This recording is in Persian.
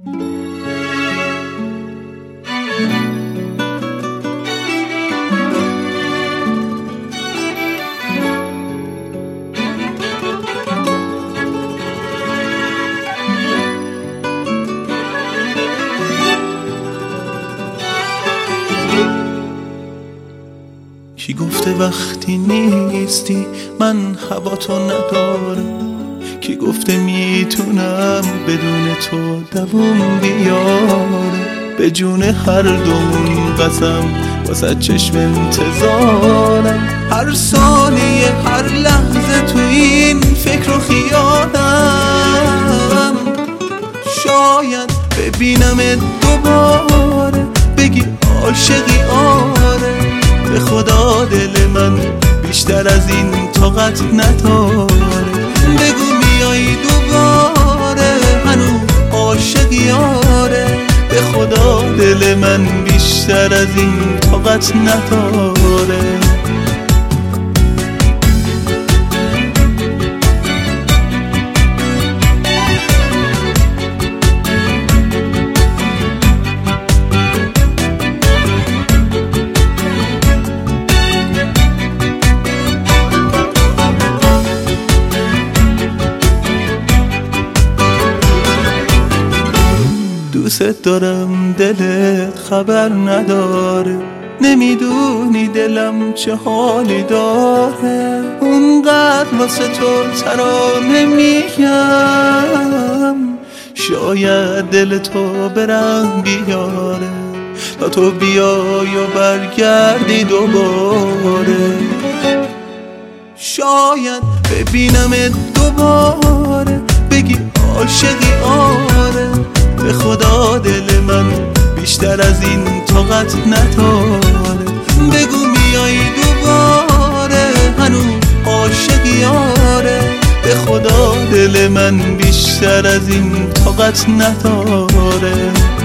کی گفته وقتی نیستی من هوا تو ندارم؟ کی گفته میتونم بدون تو دووم بیارم؟ به جون هر دومون قسم واسه چشم انتظارم، هر ثانیه هر لحظه تو این فکر و خیالم. شاید ببینم دوباره بگی عاشقی آره، به خدا دل من بیشتر از این طاقت نداره. بگو میای دوباره هنوز عاشقی آره، به خدا دل من بیشتر از این طاقت نداره. دوست دارم دلت خبر نداره، نمیدونی دلم چه حالی داره. اونقدر واسه تو ترانه میگم، شاید دل تو برم بیاره تا تو بیای و برگردی دوباره. شاید ببینم دوباره بگی عاشقی آره، به خدا دل من بیشتر از این طاقت نداره. بگو میای دوباره هنوز عاشقی آره، به خدا دل من بیشتر از این طاقت نداره.